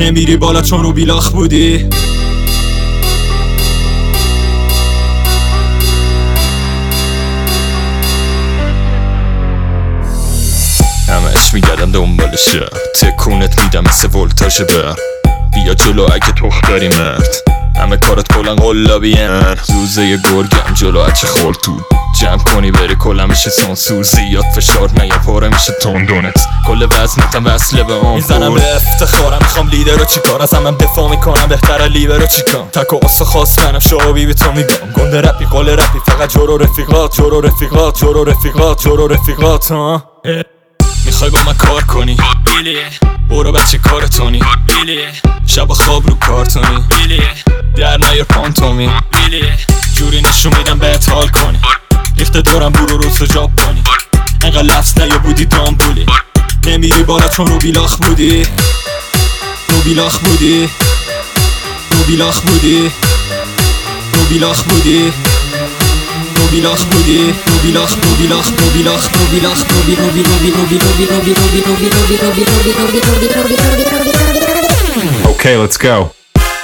نمیری بالا چون رو بیلاخ بودی. همش میگردم دنبال شهر، تکونت میدم مثل ولتاژ بر. بیا جلو اگه تخت داری مرد، همه کارت کلن قلابین. زوزه ی گرگم جلو اچه خورد تو جمع کنی بری کلم میشه سانسور. زیاد فشار نیا پاره میشه تندونت، کل وزنتم وصله به آن میزنم به افتخارم. میخوام لیدر رو چیکار ازم من دفاع میکنم، بهتره لیبر رو چیکام. تک و آسا خواستنم شعبی به تو میگم، گنده رپی قول رپی فقط جورو رفیقات، جورو رفیقات، جورو رفیقات، جورو رفیقات. ها میخوای با من کار کنی؟ برو بچه کارتونی. شب خواب رو کارتونی، در نیار پانتومی. جوری نشون میدم بهت حال کنی، ریخته دارم برو رو سجاب کنی. انقدر لفظ نیا بودی دامبولی، نمیری بالا چون رو بیلاخ بودی. رو بیلاخ بودی، رو بیلاخ بودی، رو بیلاخ بودی، رو بیلاخ بودی، رو بیلاخ، رو بیلاخ، رو بیلاخ، رو بیلاخ، رو بی رو بی رو بی رو بی رو بی رو بی رو بی رو بی رو بی رو بی رو بی رو بی رو بی رو بی رو بی رو بی. Okay, let's go.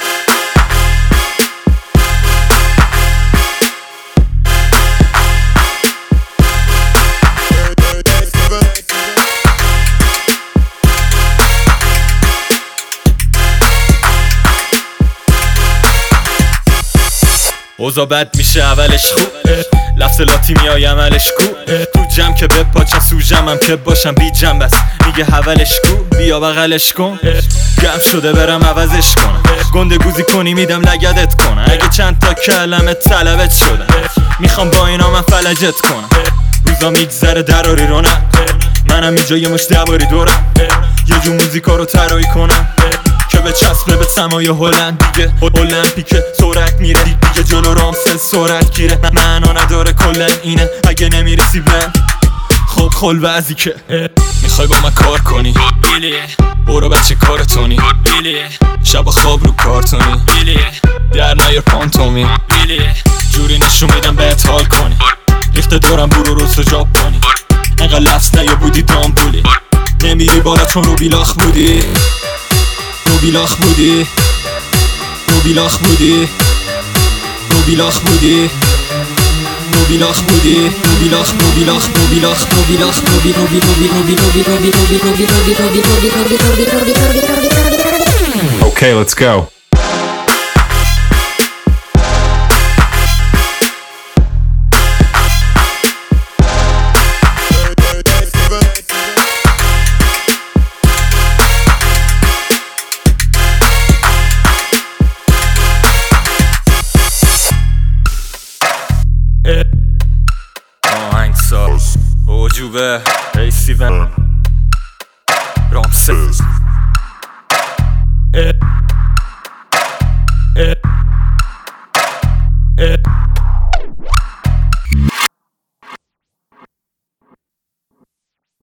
اوضا بد میشه اولش خوب، لفظ لاتی میای عملش کو. تو جمع که به پاچم سو جمعم که باشم بی جمع بس میگه حولش کو. بیا بغلش کن گرم شده برم عوضش کنم، گنده گوزی کنی میدم لگدت کنم. اگه چند تا کلمه طلبت شدن میخوام با اینا من فلجت کنم. روزا میگذره دراری رو نه، منم اینجا یه مش دواری دورم. یه جو موزیکا رو طراحی کنم که به چسبه به سمای هلند. دیگه المپیکه سرعت میره دیگه جلو رامسل سرعت گیره. معنا نداره کلن اینه اگه نمیرسی بلند. خب خل وزی که میخوای با من کار کنی؟ برو بچه کارتونی. شب خواب رو کارتونی، در نیار پانتومی. جوری نشون میدم بهت حال کنی، ریخته دارم برو رو سجاب کنی. انقدر لفظ نیا بودی دامبولی، نمیری بالا چون رو بیلاخ بودی. رو بیلاخ بودی، رو بیلاخ بودی، رو بیلاخ بودی، رو بیلاخ بودی، رو بیلاخ، رو بیلاخ، رو بیلاخ، رو بیلاخ، رو بی رو بی رو بی رو بی رو بی رو بی رو بی رو بی رو بی رو بی رو بی رو بی رو بی رو بی رو بی رو بی رو. Okay, let's go. آهنگساز اوجوبه ایسیون رامسل